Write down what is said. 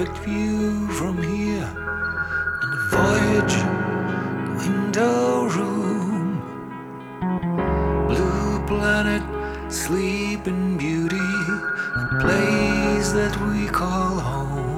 perfect view from here, and a voyage, window room, blue planet, sleep in beauty, a place that we call home.